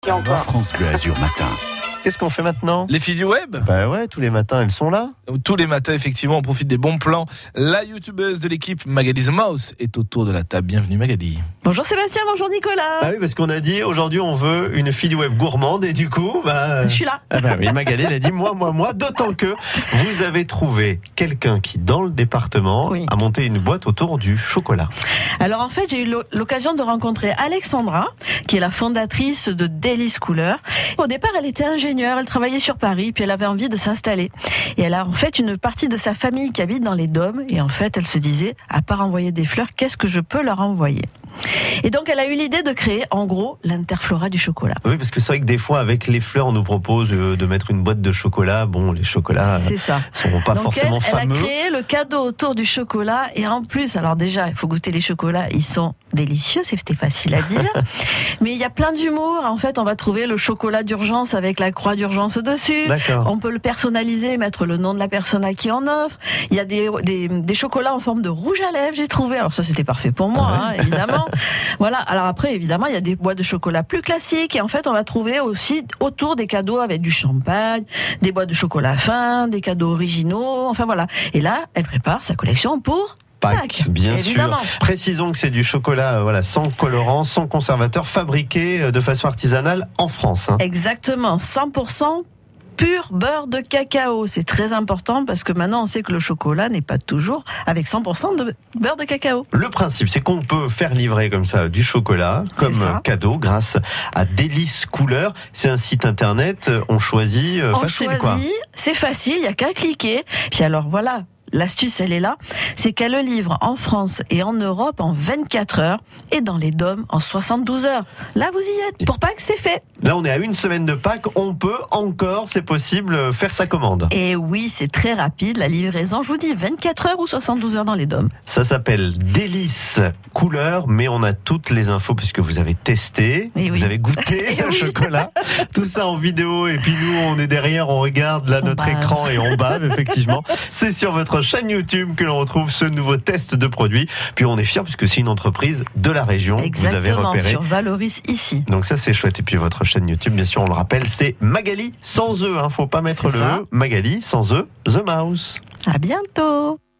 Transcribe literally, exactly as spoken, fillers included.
Et encore. France Bleu Azur Matin. Qu'est-ce qu'on fait maintenant ? Les filles du web ? Bah ouais, tous les matins, elles sont là. Tous les matins, effectivement, on profite des bons plans. La youtubeuse de l'équipe Magali The Mouse est autour de la table. Bienvenue Magali. Bonjour Sébastien, bonjour Nicolas. Ah oui, parce qu'on a dit aujourd'hui on veut une fille du web gourmande et du coup, bah. Je suis là. Ah bah oui, Magali, elle a dit moi, moi, moi, d'autant que vous avez trouvé quelqu'un qui, dans le département, Oui. a monté une boîte autour du chocolat. Alors en fait, j'ai eu l'occasion de rencontrer Alexandra, qui est la fondatrice de Délice Couleur. Au départ, elle était ingénieure, elle travaillait sur Paris, puis elle avait envie de s'installer. Et elle a en fait une partie de sa famille qui habite dans les Dômes. Et en fait, elle se disait, à part envoyer des fleurs, qu'est-ce que je peux leur envoyer ? Et donc, elle a eu l'idée de créer, en gros, l'Interflora du chocolat. Oui, parce que c'est vrai que des fois, avec les fleurs, on nous propose de mettre une boîte de chocolat. Bon, les chocolats C'est ça. sont pas donc forcément elle, fameux. Elle a créé le cadeau autour du chocolat. Et en plus, alors déjà, il faut goûter les chocolats. Ils sont délicieux, c'était facile à dire. Mais il y a plein d'humour. En fait, on va trouver le chocolat d'urgence avec la croix d'urgence dessus. D'accord. On peut le personnaliser, mettre le nom de la personne à qui on offre. Il y a des, des, des chocolats en forme de rouge à lèvres, j'ai trouvé. Alors ça, c'était parfait pour moi, Ah ouais. hein, évidemment. Voilà. Alors après, évidemment, il y a des boîtes de chocolat plus classiques. Et en fait, on va trouver aussi autour des cadeaux avec du champagne, des boîtes de chocolat fin, des cadeaux originaux. Enfin voilà. Et là, elle prépare sa collection pour Pâques, Pâques, bien évidemment. sûr. Précisons que c'est du chocolat euh, voilà, sans colorant, sans conservateur, fabriqué euh, de façon artisanale en France. Hein. Exactement, cent pour cent pur beurre de cacao. C'est très important parce que maintenant on sait que le chocolat n'est pas toujours avec cent pour cent de beurre de cacao. Le principe, c'est qu'on peut faire livrer comme ça du chocolat comme C'est ça. cadeau grâce à Délice Couleur. C'est un site internet, on choisit euh, On facile choisit, quoi. c'est facile, il n'y a qu'à cliquer. Puis alors voilà. L'astuce, elle est là, c'est qu'elle le livre en France et en Europe en vingt-quatre heures et dans les Dômes en soixante-douze heures. Là, vous y êtes. Pour Pâques, c'est fait. Là, on est à une semaine de Pâques, on peut encore, c'est possible, faire sa commande. Et oui, c'est très rapide, la livraison, je vous dis, vingt-quatre heures ou soixante-douze heures dans les Dômes. Ça s'appelle Délice Couleur, mais on a toutes les infos puisque vous avez testé, Et vous oui. avez goûté Et le oui. chocolat. Tout ça en vidéo et puis nous, on est derrière, on regarde là On notre bave. écran et on bave, effectivement. C'est sur votre chaîne YouTube que l'on retrouve ce nouveau test de produit. Puis on est fiers puisque c'est une entreprise de la région que vous avez Exactement, repéré. sur Valoris ici. Donc ça c'est chouette. Et puis votre chaîne YouTube, bien sûr, on le rappelle, c'est Magali sans E. Hein. Faut pas mettre C'est le ça. E. Magali sans E, The Mouse. À bientôt.